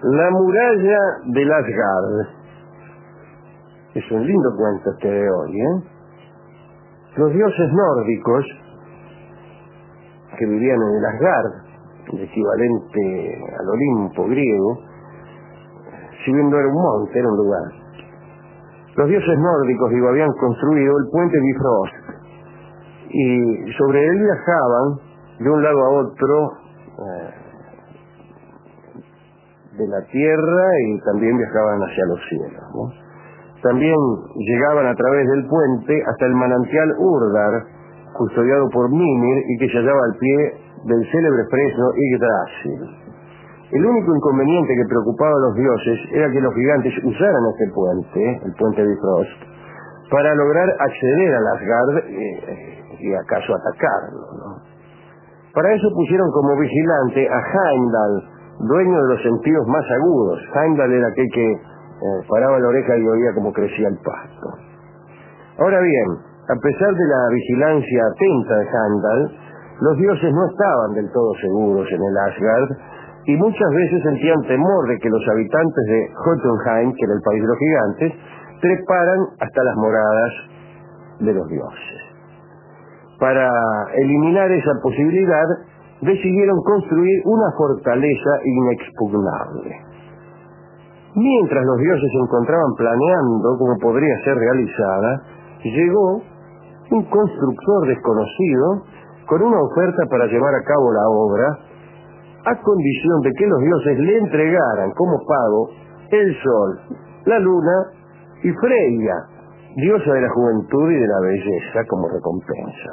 La muralla del Asgard. Es un lindo cuento este de hoy, ¿eh? Los dioses nórdicos que vivían en el Asgard, el equivalente al Olimpo griego, si bien no era un monte, era un lugar. Los dioses nórdicos, habían construido el puente Bifrost, y sobre él viajaban de un lado a otro de la tierra, y también viajaban hacia los cielos, ¿no? También llegaban a través del puente hasta el manantial Urdar, custodiado por Mimir, y que se hallaba al pie del célebre fresno Yggdrasil. El único inconveniente que preocupaba a los dioses era que los gigantes usaran este puente, el puente Bifrost, para lograr acceder al Asgard y acaso atacarlo, ¿no? Para eso pusieron como vigilante a Heimdall, dueño de los sentidos más agudos. Heimdall era aquel que paraba la oreja y oía cómo crecía el pasto. Ahora bien, a pesar de la vigilancia atenta de Heimdall, los dioses no estaban del todo seguros en el Asgard, y muchas veces sentían temor de que los habitantes de Jotunheim, que era el país de los gigantes, treparan hasta las moradas de los dioses. Para eliminar esa posibilidad, decidieron construir una fortaleza inexpugnable. Mientras los dioses se encontraban planeando cómo podría ser realizada, llegó un constructor desconocido con una oferta para llevar a cabo la obra, a condición de que los dioses le entregaran como pago el sol, la luna y Freya, diosa de la juventud y de la belleza, como recompensa.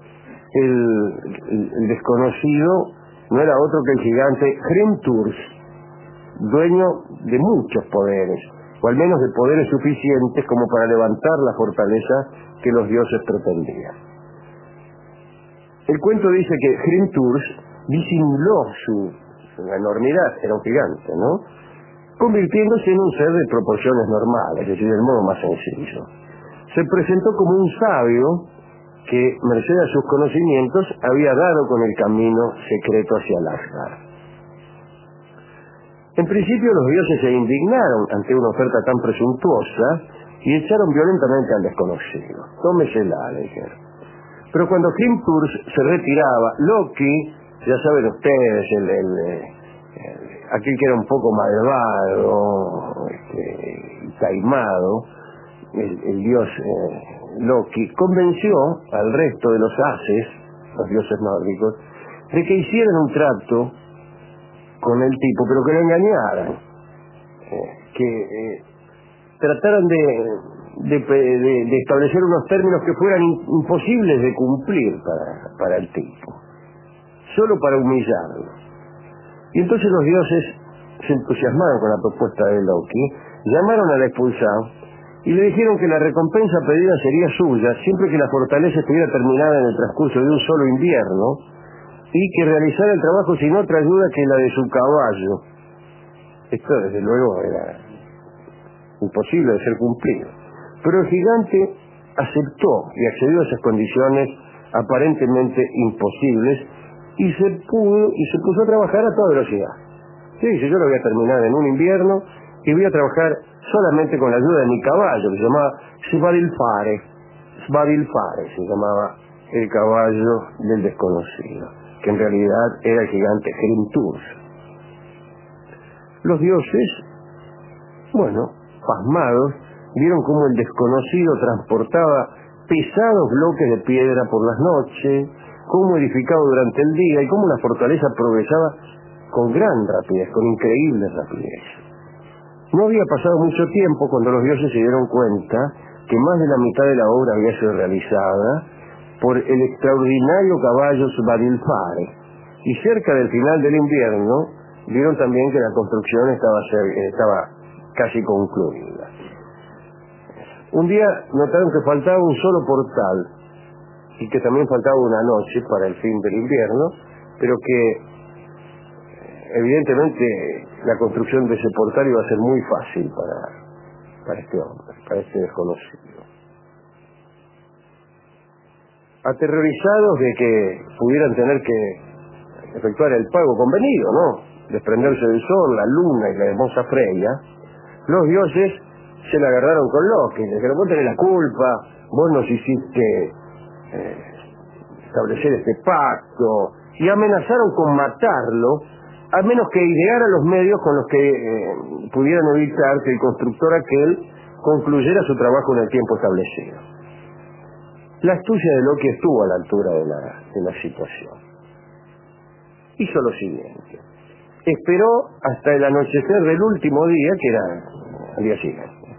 El desconocido no era otro que el gigante Hrimthurs, dueño de muchos poderes, o al menos de poderes suficientes como para levantar la fortaleza que los dioses pretendían. El cuento dice que Hrimthurs disimuló su enormidad, era un gigante, ¿no?, convirtiéndose en un ser de proporciones normales, es decir, del modo más sencillo. Se presentó como un sabio que, merced a sus conocimientos, había dado con el camino secreto hacia el Asgard. En principio los dioses se indignaron ante una oferta tan presuntuosa y echaron violentamente al desconocido. Tómesela, le dijeron. Pero cuando Hrimthurs se retiraba, Loki, ya saben ustedes, aquel que era un poco malvado, y taimado, el dios Loki, convenció al resto de los ases, los dioses nórdicos, de que hicieran un trato con el tipo, pero que lo engañaran, que trataran de establecer unos términos que fueran imposibles de cumplir para el tipo, solo para humillarlo. Y entonces los dioses se entusiasmaron con la propuesta de Loki, llamaron al expulsado y le dijeron que la recompensa pedida sería suya siempre que la fortaleza estuviera terminada en el transcurso de un solo invierno y que realizara el trabajo sin otra ayuda que la de su caballo. Esto desde luego era imposible de ser cumplido. Pero el gigante aceptó y accedió a esas condiciones aparentemente imposibles y se puso a trabajar a toda velocidad. Sí, dice, yo lo voy a terminar en un invierno y voy a trabajar solamente con la ayuda de mi caballo, que se llamaba Svadilfare. Svadilfare se llamaba el caballo del desconocido, que en realidad era el gigante Hrimthurs. Los dioses, pasmados, vieron cómo el desconocido transportaba pesados bloques de piedra por las noches, cómo edificaba durante el día y cómo la fortaleza progresaba con gran rapidez, con increíble rapidez. No había pasado mucho tiempo cuando los dioses se dieron cuenta que más de la mitad de la obra había sido realizada por el extraordinario caballo Svadilfare, y cerca del final del invierno vieron también que la construcción estaba casi concluida. Un día notaron que faltaba un solo portal y que también faltaba una noche para el fin del invierno, pero que evidentemente la construcción de ese portal iba a ser muy fácil para este hombre, para este desconocido. Aterrorizados de que pudieran tener que efectuar el pago convenido, ¿no?, desprenderse del sol, la luna y la hermosa Freya, los dioses se la agarraron con Loki. Le dijeron: vos tenés la culpa, vos nos hiciste establecer este pacto, y amenazaron con matarlo a menos que ideara los medios con los que pudieran evitar que el constructor aquel concluyera su trabajo en el tiempo establecido. La astucia de Loki estuvo a la altura de la situación. Hizo lo siguiente: esperó hasta el anochecer del último día, que era el día siguiente,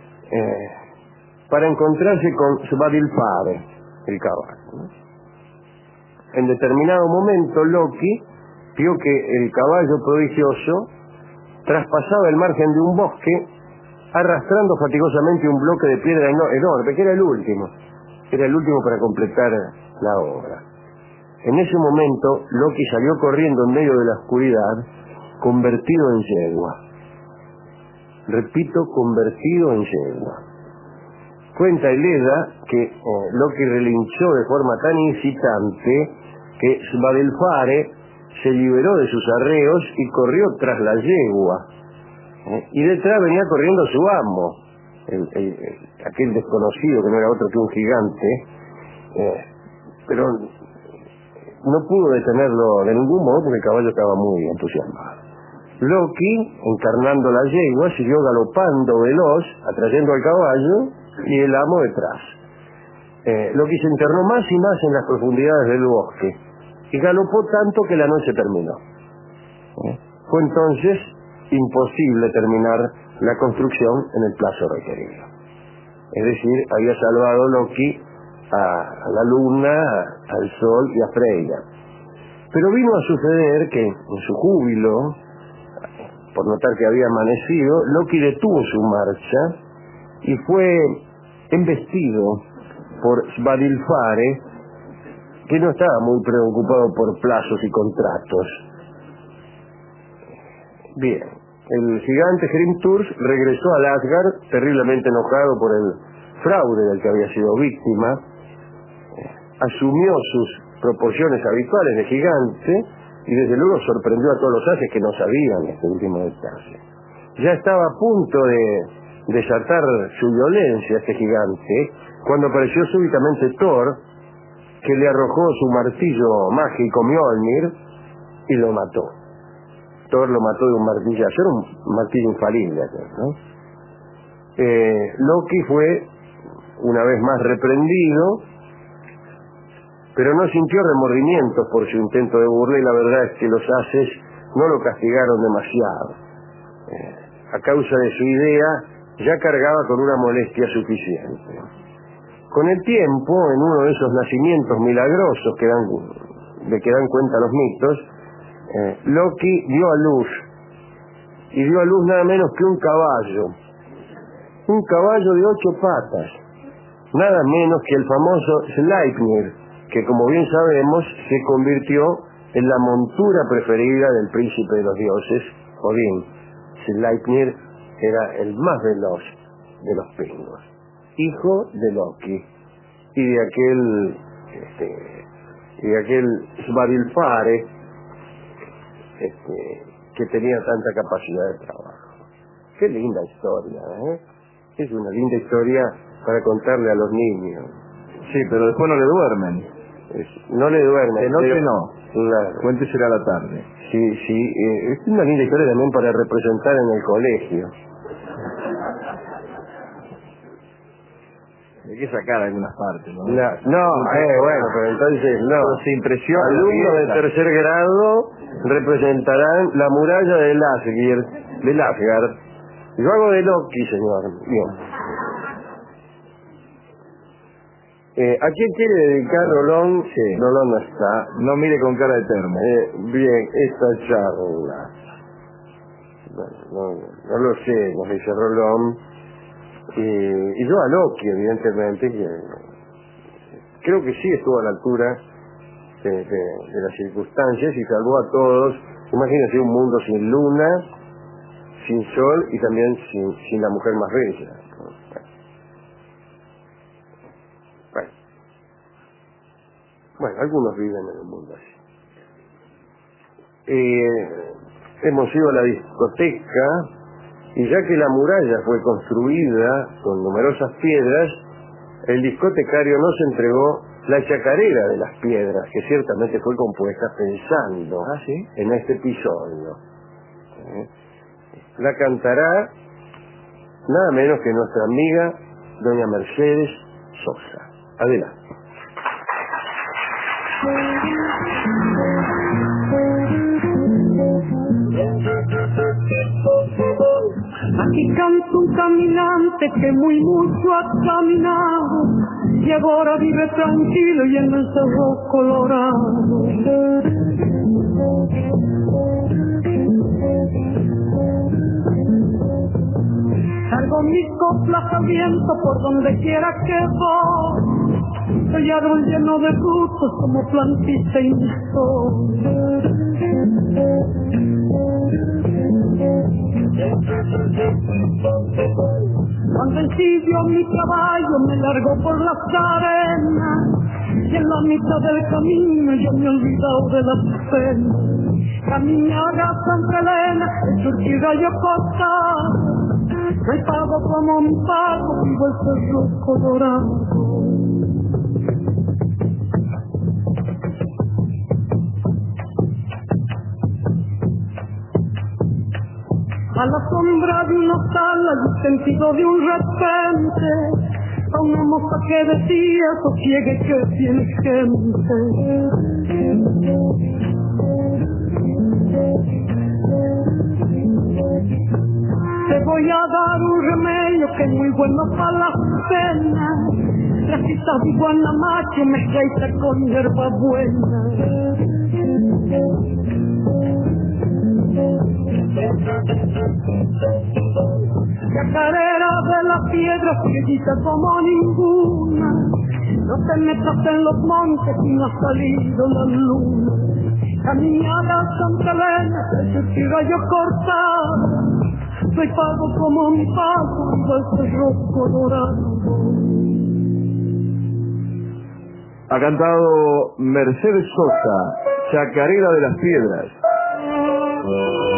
para encontrarse con Svadilfare, el caballo, ¿no? En determinado momento Loki vio que el caballo prodigioso traspasaba el margen de un bosque arrastrando fatigosamente un bloque de piedra enorme, que era el último para completar la obra. En ese momento Loki salió corriendo en medio de la oscuridad, convertido en yegua. Repito, convertido en yegua. Cuenta Eleda que Loki relinchó de forma tan incitante que Svadilfare se liberó de sus arreos y corrió tras la yegua. Y detrás venía corriendo su amo, aquel desconocido que no era otro que un gigante, pero no pudo detenerlo de ningún modo porque el caballo estaba muy entusiasmado. Loki, encarnando la yegua, siguió galopando veloz, atrayendo al caballo y el amo detrás. Loki se internó más y más en las profundidades del bosque y galopó tanto que la noche terminó. Fue entonces imposible terminar la construcción en el plazo requerido. Es decir, había salvado Loki a la luna, al sol y a Freya. Pero vino a suceder que, en su júbilo, por notar que había amanecido, Loki detuvo su marcha y fue embestido por Svadilfare, que no estaba muy preocupado por plazos y contratos. Bien, el gigante Hrimthurs regresó a Asgard terriblemente enojado por el fraude del que había sido víctima. Asumió sus proporciones habituales de gigante y desde luego sorprendió a todos los ases que no sabían este último detalle. Ya estaba a punto de desatar su violencia este gigante cuando apareció súbitamente Thor, que le arrojó su martillo mágico Mjolnir y lo mató. Thor lo mató de un martillazo, era un martillo infalible, ¿no? Loki fue una vez más reprendido, pero no sintió remordimientos por su intento de burla, y la verdad es que los ases no lo castigaron demasiado. A causa de su idea, ya cargaba con una molestia suficiente. Con el tiempo, en uno de esos nacimientos milagrosos de que dan cuenta los mitos, Loki dio a luz, y dio a luz nada menos que un caballo de 8 patas, nada menos que el famoso Sleipnir, que, como bien sabemos, se convirtió en la montura preferida del príncipe de los dioses, Odín. Sleipnir era el más veloz de los pingüinos, hijo de Loki y de aquel Svadilfare que tenía tanta capacidad de trabajo. Qué linda historia, ¿eh? Es una linda historia para contarle a los niños. Sí, pero después no le duermen. No le duermen. De noche no. Claro. Cuéntesela a la tarde. Sí, es una linda historia también para representar en el colegio. Hay que sacar algunas partes, ¿no? Bueno, pero entonces no. Pero se impresiona. Alumnos de tercer grado representarán la muralla del Asgard. Yo hago de Loki, señor. Bien. ¿A quién quiere dedicar Rolón? Sí. Rolón no está. No mire con cara de termo. Bien, esta charla. Bueno, no lo sé, nos dice Rolón. Y yo a Loki, evidentemente, que creo que sí estuvo a la altura de las circunstancias y salvó a todos. Imagínense un mundo sin luna, sin sol y también sin la mujer más bella. Bueno, algunos viven en el mundo así. hemos ido a la discoteca y ya que la muralla fue construida con numerosas piedras, el discotecario nos entregó la chacarera de las piedras, que ciertamente fue compuesta pensando en este episodio. La cantará nada menos que nuestra amiga doña Mercedes Sosa. Adelante. Aquí canta un caminante que muy mucho ha caminado y ahora vive tranquilo y en el Cerro Colorado. Cargo mis coplas al viento por donde quiera que voy. Soy árbol lleno de frutos como plantita y mi sol. Cuando ensillo mi caballo me largo por las arenas y en la mitad del camino yo me he olvidado de las penas. Caminaba Santa Elena, surgida yo cortada. Soy pago como mi pago, vivo el Cerro Colorado. A la sombra de una sala y sentido de un repente, a una moza que decía, sosiegue que tiene gente. Te voy a dar un remedio que es muy bueno para la cena. Grasitas de guanamache mezcladita con hierba buena. Chacarera de la piedra, friegita como ninguna. No te metas en los montes y no ha salido la luna. Caminada Santa Elena, ese yo cortada. Soy pago como mi pago, vivo el Cerro Colorado. Ha cantado Mercedes Sosa, Chacarera de las Piedras.